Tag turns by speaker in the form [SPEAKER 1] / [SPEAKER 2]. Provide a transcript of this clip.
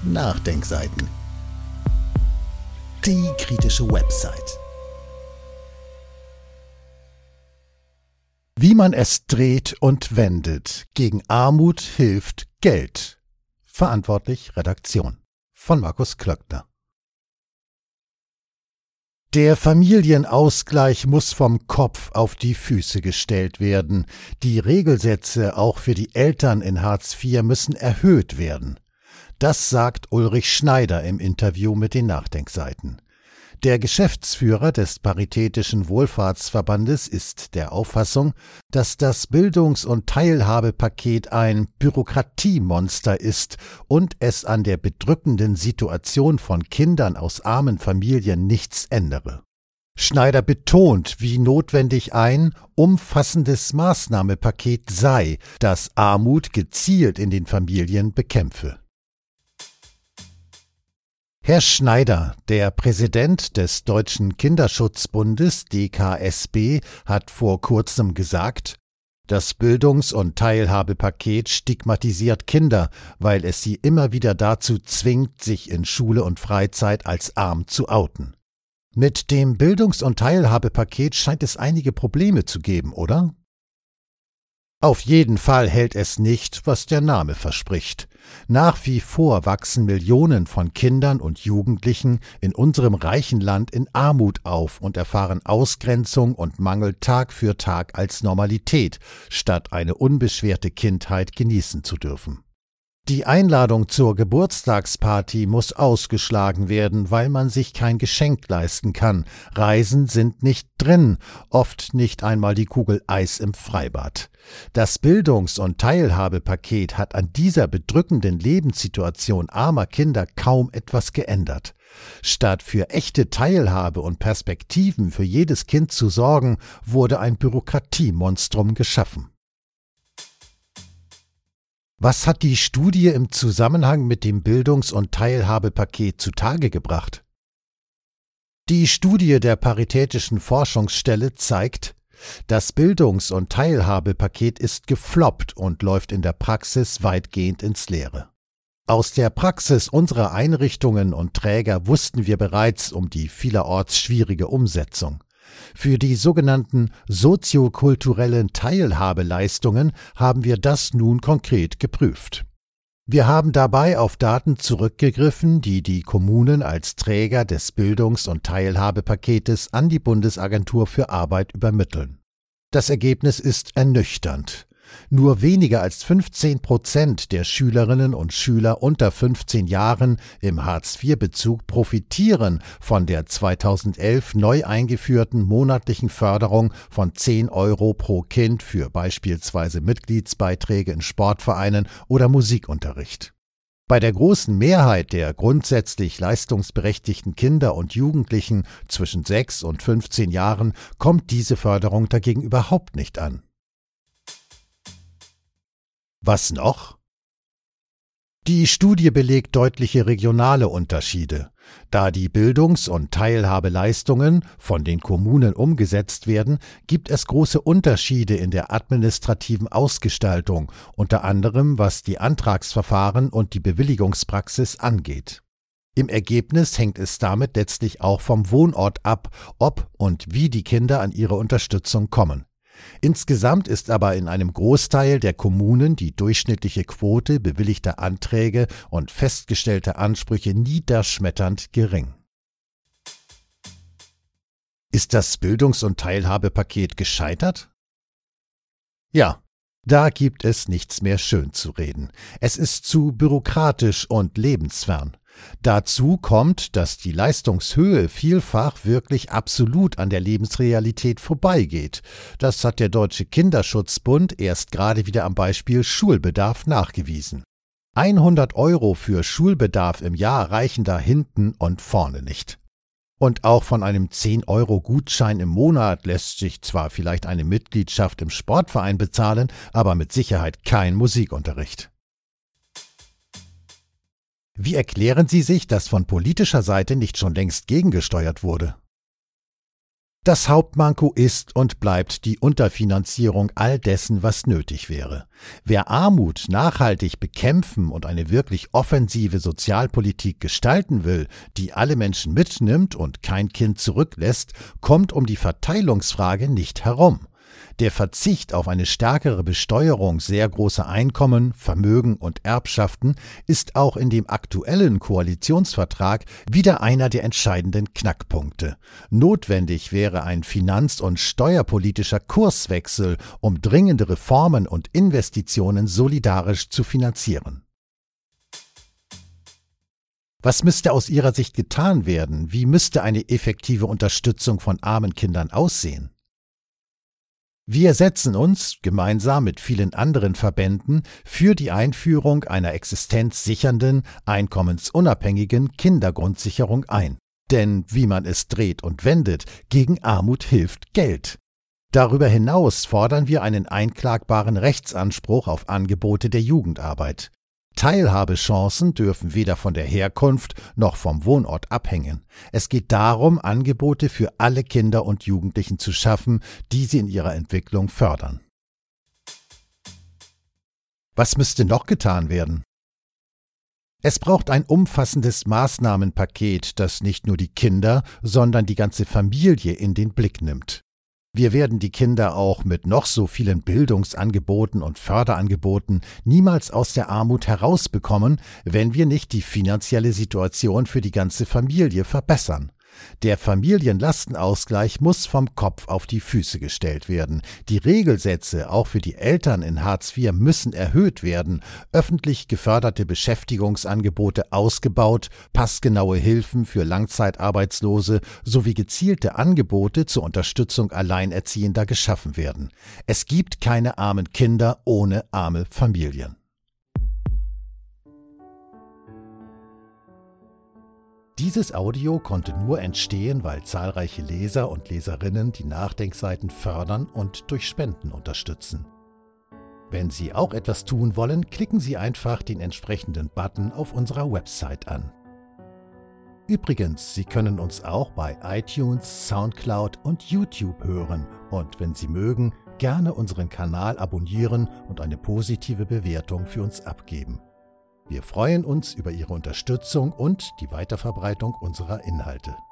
[SPEAKER 1] Nachdenkseiten. Die kritische Website. Wie man es dreht und wendet, gegen Armut hilft Geld. Verantwortlich Redaktion von Markus Klöckner. Der Familienausgleich muss vom Kopf auf die Füße gestellt werden. Die Regelsätze auch für die Eltern in Hartz IV müssen erhöht werden. Das sagt Ulrich Schneider im Interview mit den Nachdenkseiten. Der Geschäftsführer des Paritätischen Wohlfahrtsverbandes ist der Auffassung, dass das Bildungs- und Teilhabepaket ein Bürokratiemonster ist und es an der bedrückenden Situation von Kindern aus armen Familien nichts ändere. Schneider betont, wie notwendig ein umfassendes Maßnahmenpaket sei, das Armut gezielt in den Familien bekämpfe. Herr Schneider, der Präsident des Deutschen Kinderschutzbundes DKSB, hat vor kurzem gesagt, das Bildungs- und Teilhabepaket stigmatisiert Kinder, weil es sie immer wieder dazu zwingt, sich in Schule und Freizeit als arm zu outen. Mit dem Bildungs- und Teilhabepaket scheint es einige Probleme zu geben, oder? Auf jeden Fall hält es nicht, was der Name verspricht. Nach wie vor wachsen Millionen von Kindern und Jugendlichen in unserem reichen Land in Armut auf und erfahren Ausgrenzung und Mangel Tag für Tag als Normalität, statt eine unbeschwerte Kindheit genießen zu dürfen. Die Einladung zur Geburtstagsparty muss ausgeschlagen werden, weil man sich kein Geschenk leisten kann. Reisen sind nicht drin, oft nicht einmal die Kugel Eis im Freibad. Das Bildungs- und Teilhabepaket hat an dieser bedrückenden Lebenssituation armer Kinder kaum etwas geändert. Statt für echte Teilhabe und Perspektiven für jedes Kind zu sorgen, wurde ein Bürokratiemonstrum geschaffen. Was hat die Studie im Zusammenhang mit dem Bildungs- und Teilhabepaket zutage gebracht? Die Studie der Paritätischen Forschungsstelle zeigt, das Bildungs- und Teilhabepaket ist gefloppt und läuft in der Praxis weitgehend ins Leere. Aus der Praxis unserer Einrichtungen und Träger wussten wir bereits um die vielerorts schwierige Umsetzung. Für die sogenannten soziokulturellen Teilhabeleistungen haben wir das nun konkret geprüft. Wir haben dabei auf Daten zurückgegriffen, die die Kommunen als Träger des Bildungs- und Teilhabepaketes an die Bundesagentur für Arbeit übermitteln. Das Ergebnis ist ernüchternd. Nur weniger als 15% der Schülerinnen und Schüler unter 15 Jahren im Hartz-IV-Bezug profitieren von der 2011 neu eingeführten monatlichen Förderung von 10 € pro Kind für beispielsweise Mitgliedsbeiträge in Sportvereinen oder Musikunterricht. Bei der großen Mehrheit der grundsätzlich leistungsberechtigten Kinder und Jugendlichen zwischen 6 und 15 Jahren kommt diese Förderung dagegen überhaupt nicht an. Was noch? Die Studie belegt deutliche regionale Unterschiede. Da die Bildungs- und Teilhabeleistungen von den Kommunen umgesetzt werden, gibt es große Unterschiede in der administrativen Ausgestaltung, unter anderem was die Antragsverfahren und die Bewilligungspraxis angeht. Im Ergebnis hängt es damit letztlich auch vom Wohnort ab, ob und wie die Kinder an ihre Unterstützung kommen. Insgesamt ist aber in einem Großteil der Kommunen die durchschnittliche Quote bewilligter Anträge und festgestellter Ansprüche niederschmetternd gering. Ist das Bildungs- und Teilhabepaket gescheitert? Ja, da gibt es nichts mehr schönzureden. Es ist zu bürokratisch und lebensfern. Dazu kommt, dass die Leistungshöhe vielfach wirklich absolut an der Lebensrealität vorbeigeht. Das hat der Deutsche Kinderschutzbund erst gerade wieder am Beispiel Schulbedarf nachgewiesen. 100 € für Schulbedarf im Jahr reichen da hinten und vorne nicht. Und auch von einem 10-€-Gutschein im Monat lässt sich zwar vielleicht eine Mitgliedschaft im Sportverein bezahlen, aber mit Sicherheit kein Musikunterricht. Wie erklären Sie sich, dass von politischer Seite nicht schon längst gegengesteuert wurde? Das Hauptmanko ist und bleibt die Unterfinanzierung all dessen, was nötig wäre. Wer Armut nachhaltig bekämpfen und eine wirklich offensive Sozialpolitik gestalten will, die alle Menschen mitnimmt und kein Kind zurücklässt, kommt um die Verteilungsfrage nicht herum. Der Verzicht auf eine stärkere Besteuerung sehr großer Einkommen, Vermögen und Erbschaften ist auch in dem aktuellen Koalitionsvertrag wieder einer der entscheidenden Knackpunkte. Notwendig wäre ein finanz- und steuerpolitischer Kurswechsel, um dringende Reformen und Investitionen solidarisch zu finanzieren. Was müsste aus Ihrer Sicht getan werden? Wie müsste eine effektive Unterstützung von armen Kindern aussehen? Wir setzen uns, gemeinsam mit vielen anderen Verbänden, für die Einführung einer existenzsichernden, einkommensunabhängigen Kindergrundsicherung ein. Denn, wie man es dreht und wendet, gegen Armut hilft Geld. Darüber hinaus fordern wir einen einklagbaren Rechtsanspruch auf Angebote der Jugendarbeit. Teilhabechancen dürfen weder von der Herkunft noch vom Wohnort abhängen. Es geht darum, Angebote für alle Kinder und Jugendlichen zu schaffen, die sie in ihrer Entwicklung fördern. Was müsste noch getan werden? Es braucht ein umfassendes Maßnahmenpaket, das nicht nur die Kinder, sondern die ganze Familie in den Blick nimmt. Wir werden die Kinder auch mit noch so vielen Bildungsangeboten und Förderangeboten niemals aus der Armut herausbekommen, wenn wir nicht die finanzielle Situation für die ganze Familie verbessern. Der Familienlastenausgleich muss vom Kopf auf die Füße gestellt werden. Die Regelsätze, auch für die Eltern in Hartz IV, müssen erhöht werden, öffentlich geförderte Beschäftigungsangebote ausgebaut, passgenaue Hilfen für Langzeitarbeitslose sowie gezielte Angebote zur Unterstützung Alleinerziehender geschaffen werden. Es gibt keine armen Kinder ohne arme Familien. Dieses Audio konnte nur entstehen, weil zahlreiche Leser und Leserinnen die Nachdenkseiten fördern und durch Spenden unterstützen. Wenn Sie auch etwas tun wollen, klicken Sie einfach den entsprechenden Button auf unserer Website an. Übrigens, Sie können uns auch bei iTunes, Soundcloud und YouTube hören und wenn Sie mögen, gerne unseren Kanal abonnieren und eine positive Bewertung für uns abgeben. Wir freuen uns über Ihre Unterstützung und die Weiterverbreitung unserer Inhalte.